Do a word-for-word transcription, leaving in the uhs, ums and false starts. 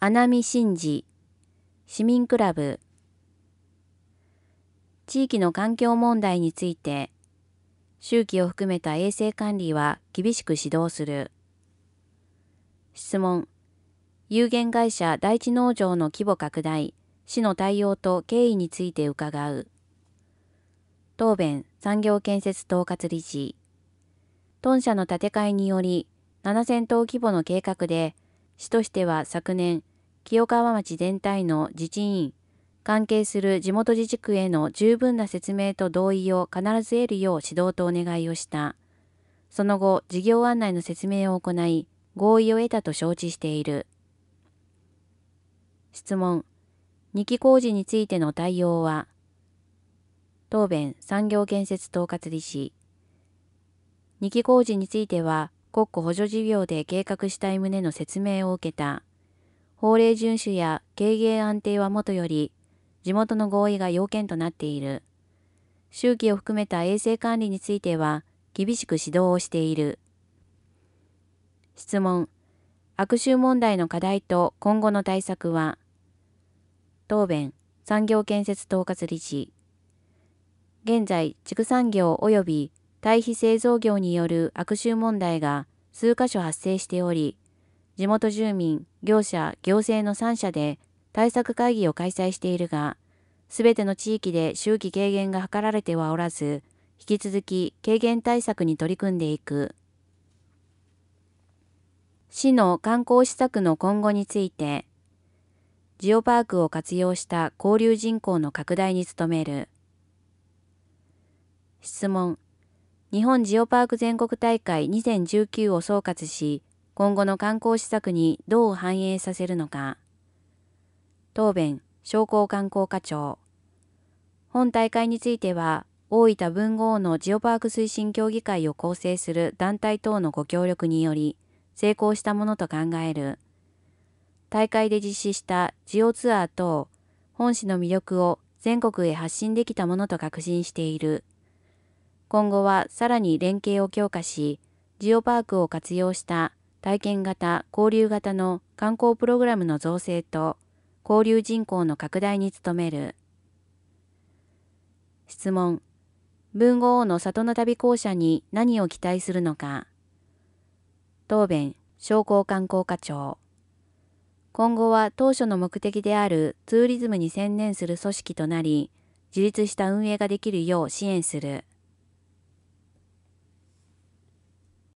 穴見真治、市民クラブ。地域の環境問題について、周期を含めた衛生管理は厳しく指導する。質問。有限会社第一農場の規模拡大、市の対応と経緯について伺う。答弁、産業建設統括理事。豚舎の建て替えにより、ななせんとう規模の計画で、市としては昨年、清川町全体の自治委員、関係する地元自治区への十分な説明と同意を必ず得るよう指導とお願いをした。その後、事業案内の説明を行い、合意を得たと承知している。質問。にき工事についての対応は。答弁、産業建設統括理事。にき工事については、国庫補助事業で計画したい旨の説明を受けた。法令遵守や経営安定はもとより、地元の合意が要件となっている。周期を含めた衛生管理については、厳しく指導をしている。質問。悪臭問題の課題と今後の対策は。答弁、産業建設統括理事。現在、畜産業及び堆肥製造業による悪臭問題が数カ所発生しており、地元住民、業者、行政のさん者で対策会議を開催しているが、すべての地域で周期軽減が図られてはおらず、引き続き軽減対策に取り組んでいく。市の観光施策の今後について、ジオパークを活用した交流人口の拡大に努める。質問。日本ジオパーク全国大会にせんじゅうきゅうを総括し、今後の観光施策にどう反映させるのか。答弁、商工観光課長。本大会については、大分豊後大のジオパーク推進協議会を構成する団体等のご協力により、成功したものと考える。大会で実施したジオツアー等、本市の魅力を全国へ発信できたものと確信している。今後はさらに連携を強化し、ジオパークを活用した体験型、交流型の観光プログラムの造成と交流人口の拡大に努める。質問。豊後大の里の旅公社に何を期待するのか。答弁、商工観光課長。今後は当初の目的であるツーリズムに専念する組織となり、自立した運営ができるよう支援する。